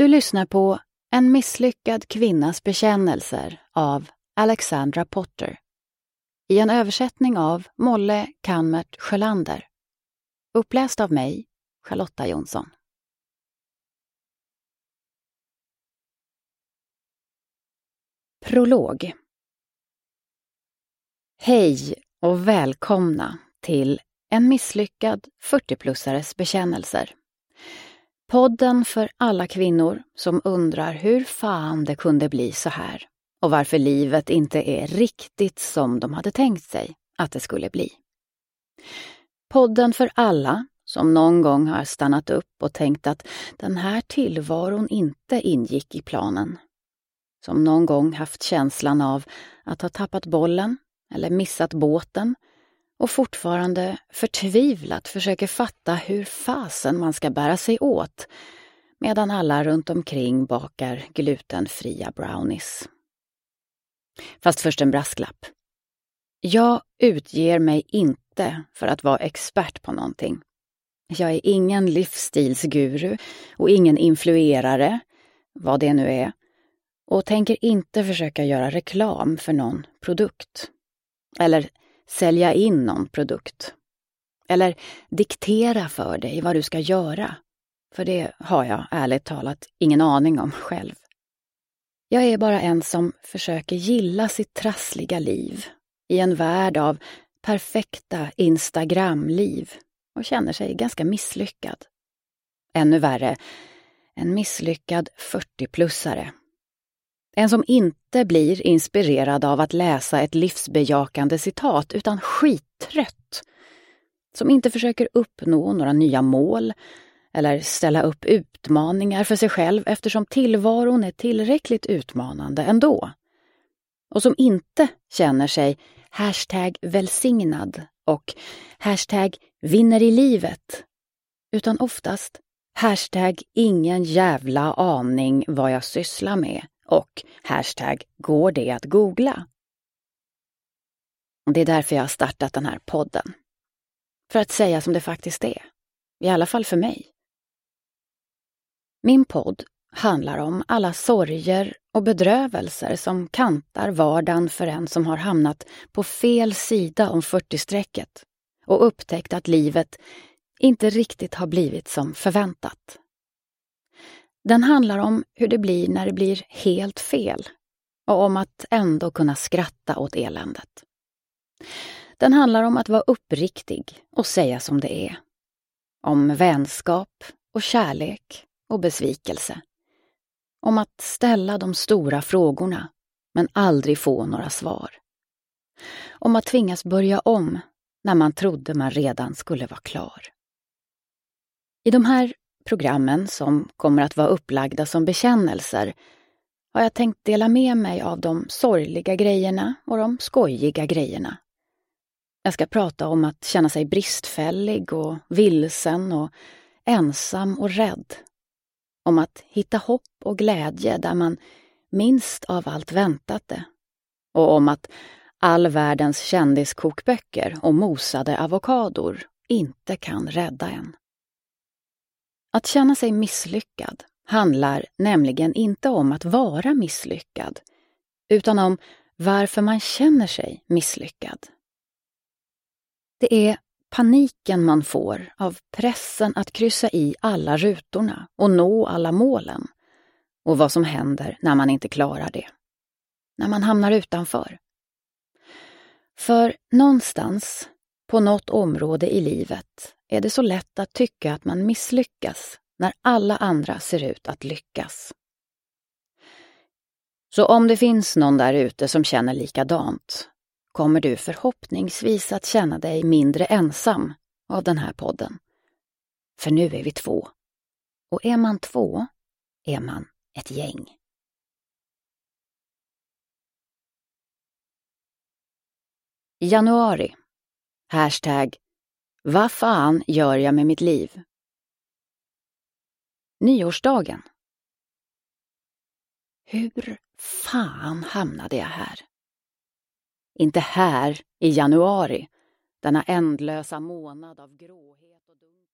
Du lyssnar på En misslyckad kvinnas bekännelser av Alexandra Potter i en översättning av Molle Kanmert Sjölander. Uppläst av mig, Charlotta Jonsson. Prolog. Hej och välkomna till En misslyckad 40-plussares bekännelser. Podden för alla kvinnor som undrar hur fan det kunde bli så här och varför livet inte är riktigt som de hade tänkt sig att det skulle bli. Podden för alla som någon gång har stannat upp och tänkt att den här tillvaron inte ingick i planen. Som någon gång haft känslan av att ha tappat bollen eller missat båten och fortfarande förtvivlat försöker fatta hur fasen man ska bära sig åt medan alla runt omkring bakar glutenfria brownies. Fast först en brasklapp. Jag utger mig inte för att vara expert på någonting. Jag är ingen livsstilsguru och ingen influerare, vad det nu är, och tänker inte försöka göra reklam för någon produkt. Eller sälja in någon produkt. Eller diktera för dig vad du ska göra. För det har jag ärligt talat ingen aning om själv. Jag är bara en som försöker gilla sitt trassliga liv i en värld av perfekta Instagram-liv och känner sig ganska misslyckad. Ännu värre, en misslyckad 40-plussare. En som inte blir inspirerad av att läsa ett livsbejakande citat utan skittrött. Som inte försöker uppnå några nya mål eller ställa upp utmaningar för sig själv eftersom tillvaron är tillräckligt utmanande ändå. Och som inte känner sig #välsignad och #vinner i livet utan oftast #ingen jävla aning vad jag sysslar med och #går det att googla. Det är därför jag har startat den här podden. För att säga som det faktiskt är. I alla fall för mig. Min podd handlar om alla sorger och bedrövelser som kantar vardagen för en som har hamnat på fel sida om 40-strecket och upptäckt att livet inte riktigt har blivit som förväntat. Den handlar om hur det blir när det blir helt fel och om att ändå kunna skratta åt eländet. Den handlar om att vara uppriktig och säga som det är. Om vänskap och kärlek och besvikelse. Om att ställa de stora frågorna men aldrig få några svar. Om att tvingas börja om när man trodde man redan skulle vara klar. I de här programmen som kommer att vara upplagda som bekännelser har jag tänkt dela med mig av de sorgliga grejerna och de skojiga grejerna. Jag ska prata om att känna sig bristfällig och vilsen och ensam och rädd. Om att hitta hopp och glädje där man minst av allt väntat det. Och om att all världens kändiskokböcker och mosade avokador inte kan rädda en. Att känna sig misslyckad handlar nämligen inte om att vara misslyckad, utan om varför man känner sig misslyckad. Det är paniken man får av pressen att kryssa i alla rutorna och nå alla målen, och vad som händer när man inte klarar det. När man hamnar utanför. För någonstans, på något område i livet, är det så lätt att tycka att man misslyckas när alla andra ser ut att lyckas. Så om det finns någon där ute som känner likadant, kommer du förhoppningsvis att känna dig mindre ensam av den här podden. För nu är vi 2. Och är man 2 är man ett gäng. Januari. Vad fan gör jag med mitt liv? Nyårsdagen. Hur fan hamnade jag här? Inte här i januari, denna ändlösa månad av gråhet och dunkel.